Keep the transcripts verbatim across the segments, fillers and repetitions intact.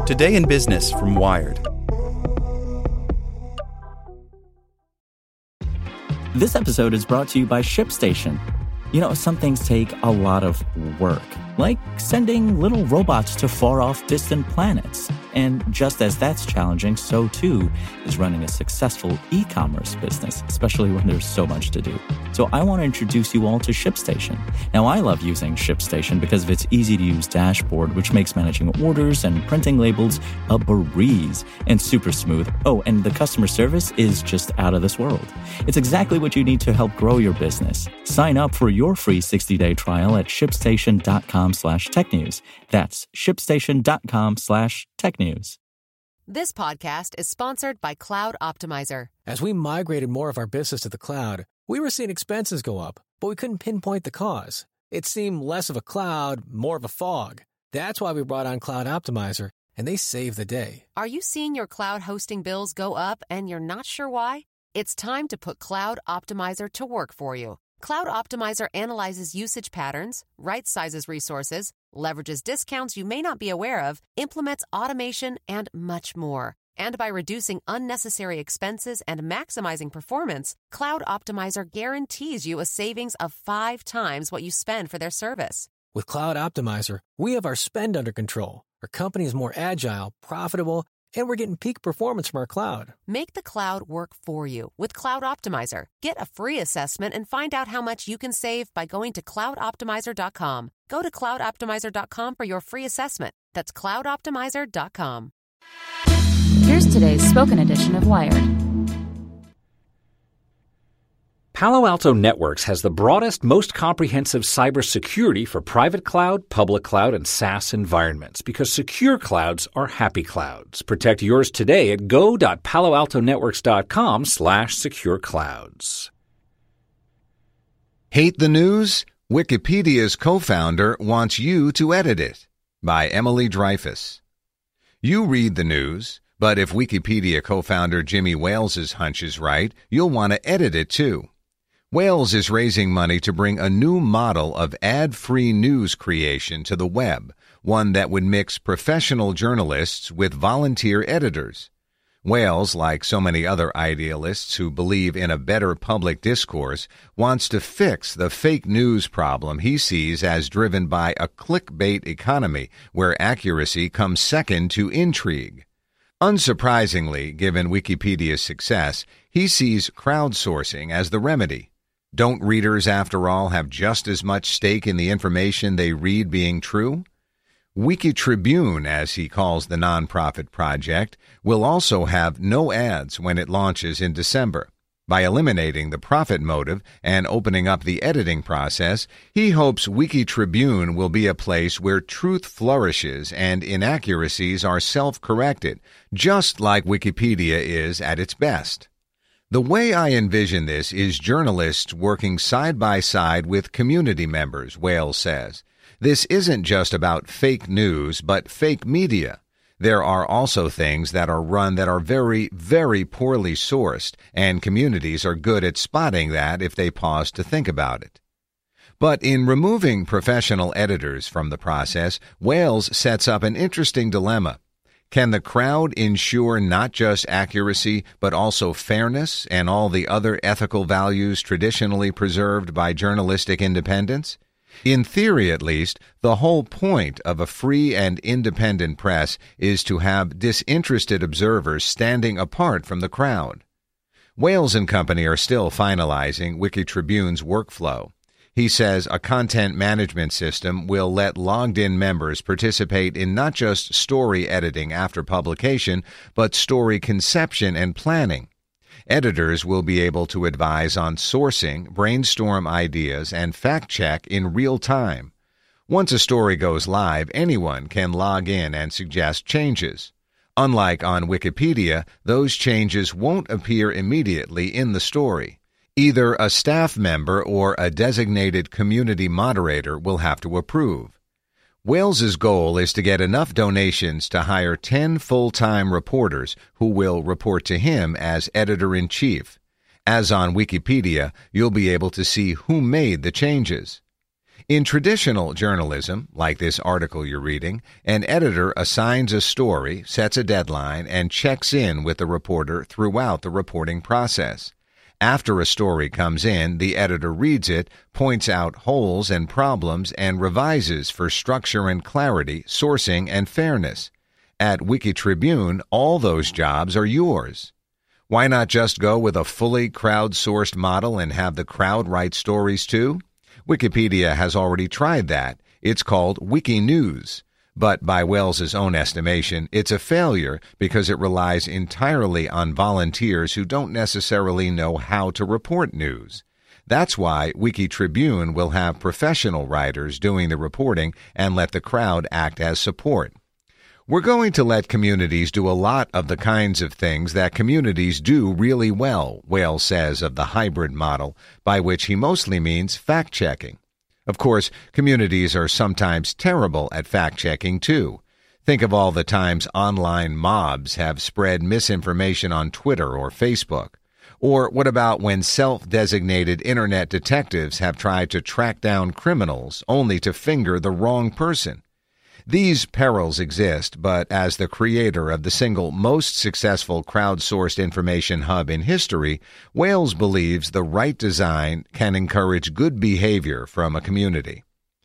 Today in Business from Wired. This episode is brought to you by ShipStation. You know, some things take a lot of work, like sending little robots to far-off distant planets. And just as that's challenging, so too is running a successful e-commerce business, especially when there's so much to do. So I want to introduce you all to ShipStation. Now, I love using ShipStation because of its easy-to-use dashboard, which makes managing orders and printing labels a breeze and super smooth. Oh, and the customer service is just out of this world. It's exactly what you need to help grow your business. Sign up for your free sixty-day trial at shipstation.com slash tech news. That's shipstation.com slash tech news. This podcast is sponsored by Cloud Optimizer. As we migrated more of our business to the cloud, we were seeing expenses go up, but we couldn't pinpoint the cause. It seemed less of a cloud, more of a fog. That's why we brought on Cloud Optimizer, and they saved the day. Are you seeing your cloud hosting bills go up and you're not sure why? It's time to put Cloud Optimizer to work for you. Cloud Optimizer analyzes usage patterns, right-sizes resources, leverages discounts you may not be aware of, implements automation, and much more. And by reducing unnecessary expenses and maximizing performance, Cloud Optimizer guarantees you a savings of five times what you spend for their service. With Cloud Optimizer, we have our spend under control. Our company is more agile, profitable, and we're getting peak performance from our cloud. Make the cloud work for you with Cloud Optimizer. Get a free assessment and find out how much you can save by going to cloud optimizer dot com. Go to cloud optimizer dot com for your free assessment. That's cloud optimizer dot com. Here's today's spoken edition of Wired. Palo Alto Networks has the broadest, most comprehensive cybersecurity for private cloud, public cloud, and SaaS environments because secure clouds are happy clouds. Protect yours today at go.paloaltonetworks.com slash secure clouds. Hate the news? Wikipedia's co-founder wants you to edit it. By Emily Dreyfus. You read the news, but if Wikipedia co-founder Jimmy Wales's hunch is right, you'll want to edit it too. Wales is raising money to bring a new model of ad-free news creation to the web, one that would mix professional journalists with volunteer editors. Wales, like so many other idealists who believe in a better public discourse, wants to fix the fake news problem he sees as driven by a clickbait economy where accuracy comes second to intrigue. Unsurprisingly, given Wikipedia's success, he sees crowdsourcing as the remedy. Don't readers, after all, have just as much stake in the information they read being true? WikiTribune, as he calls the nonprofit project, will also have no ads when it launches in December. By eliminating the profit motive and opening up the editing process, he hopes WikiTribune will be a place where truth flourishes and inaccuracies are self-corrected, just like Wikipedia is at its best. The way I envision this is journalists working side by side with community members, Wales says. This isn't just about fake news, but fake media. There are also things that are run that are very, very poorly sourced, and communities are good at spotting that if they pause to think about it. But in removing professional editors from the process, Wales sets up an interesting dilemma. Can the crowd ensure not just accuracy, but also fairness and all the other ethical values traditionally preserved by journalistic independence? In theory, at least, the whole point of a free and independent press is to have disinterested observers standing apart from the crowd. Wales and Company are still finalizing WikiTribune's workflow. He says a content management system will let logged-in members participate in not just story editing after publication, but story conception and planning. Editors will be able to advise on sourcing, brainstorm ideas, and fact-check in real time. Once a story goes live, anyone can log in and suggest changes. Unlike on Wikipedia, those changes won't appear immediately in the story. Either a staff member or a designated community moderator will have to approve. Wales's goal is to get enough donations to hire ten full-time reporters who will report to him as editor-in-chief. As on Wikipedia, you'll be able to see who made the changes. In traditional journalism, like this article you're reading, an editor assigns a story, sets a deadline, and checks in with the reporter throughout the reporting process. After a story comes in, the editor reads it, points out holes and problems, and revises for structure and clarity, sourcing, and fairness. At Wikitribune, all those jobs are yours. Why not just go with a fully crowdsourced model and have the crowd write stories too? Wikipedia has already tried that. It's called Wikinews. But by Wells's own estimation, it's a failure because it relies entirely on volunteers who don't necessarily know how to report news. That's why Wikitribune will have professional writers doing the reporting and let the crowd act as support. We're going to let communities do a lot of the kinds of things that communities do really well, Wells says of the hybrid model, by which he mostly means fact-checking. Of course, communities are sometimes terrible at fact-checking, too. Think of all the times online mobs have spread misinformation on Twitter or Facebook. Or what about when self-designated internet detectives have tried to track down criminals only to finger the wrong person? These perils exist, but as the creator of the single most successful crowdsourced information hub in history, Wells believes the right design can encourage good behavior from a community.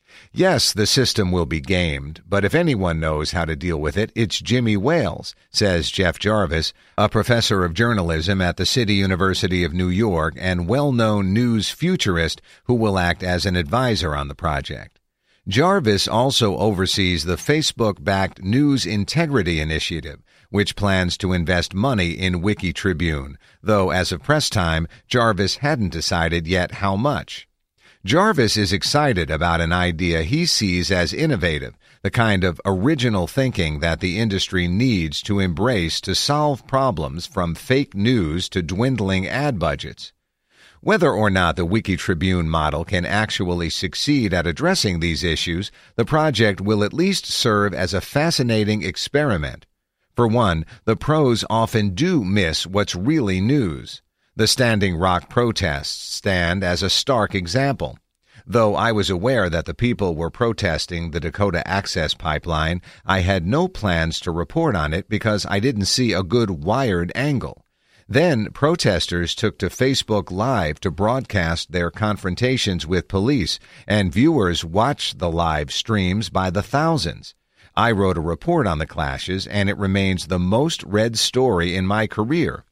Yes, the system will be gamed, but if anyone knows how to deal with it, it's Jimmy Wales, says Jeff Jarvis, a professor of journalism at the City University of New York and well-known news futurist who will act as an advisor on the project. Jarvis also oversees the Facebook-backed News Integrity Initiative, which plans to invest money in Wikitribune, though as of press time, Jarvis hadn't decided yet how much. Jarvis is excited about an idea he sees as innovative, the kind of original thinking that the industry needs to embrace to solve problems from fake news to dwindling ad budgets. Whether or not the Wikitribune model can actually succeed at addressing these issues, the project will at least serve as a fascinating experiment. For one, the pros often do miss what's really news. The Standing Rock protests stand as a stark example. Though I was aware that the people were protesting the Dakota Access Pipeline, I had no plans to report on it because I didn't see a good Wired angle. Then protesters took to Facebook Live to broadcast their confrontations with police, and viewers watched the live streams by the thousands. I wrote a report on the clashes, and it remains the most read story in my career.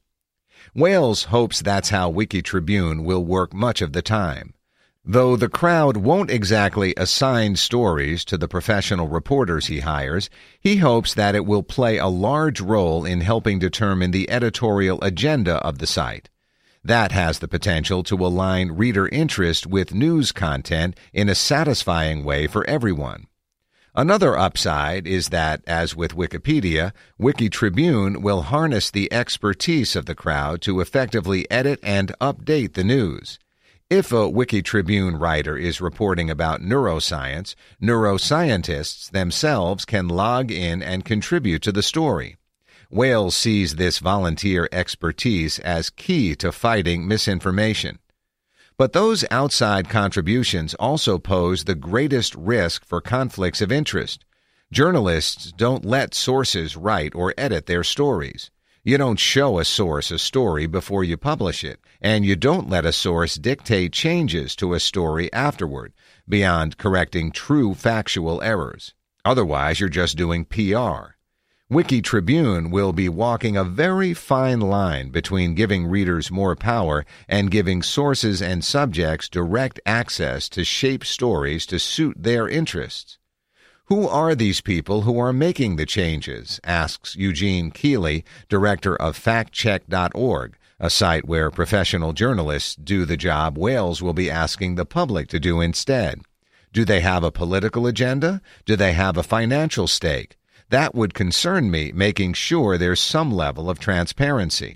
Wales hopes that's how Wikitribune will work much of the time. Though the crowd won't exactly assign stories to the professional reporters he hires, he hopes that it will play a large role in helping determine the editorial agenda of the site. That has the potential to align reader interest with news content in a satisfying way for everyone. Another upside is that, as with Wikipedia, Wikitribune will harness the expertise of the crowd to effectively edit and update the news. If a Wikitribune writer is reporting about neuroscience, neuroscientists themselves can log in and contribute to the story. Wales sees this volunteer expertise as key to fighting misinformation. But those outside contributions also pose the greatest risk for conflicts of interest. Journalists don't let sources write or edit their stories. You don't show a source a story before you publish it, and you don't let a source dictate changes to a story afterward, beyond correcting true factual errors. Otherwise, you're just doing P R. Wikitribune will be walking a very fine line between giving readers more power and giving sources and subjects direct access to shape stories to suit their interests. Who are these people who are making the changes? Asks Eugene Keeley, director of fact check dot org, a site where professional journalists do the job Wales will be asking the public to do instead. Do they have a political agenda? Do they have a financial stake? That would concern me, making sure there's some level of transparency.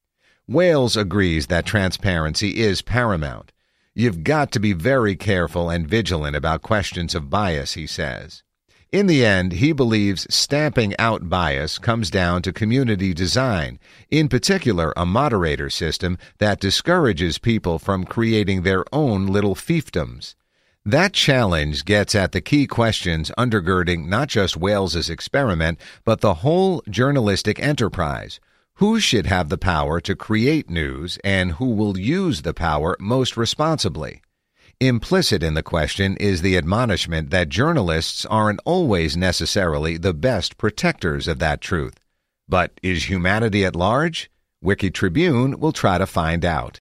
Wales agrees that transparency is paramount. You've got to be very careful and vigilant about questions of bias, he says. In the end, he believes stamping out bias comes down to community design, in particular a moderator system that discourages people from creating their own little fiefdoms. That challenge gets at the key questions undergirding not just Wales's experiment, but the whole journalistic enterprise. Who should have the power to create news, and who will use the power most responsibly? Implicit in the question is the admonishment that journalists aren't always necessarily the best protectors of that truth. But is humanity at large? Wiki Tribune will try to find out.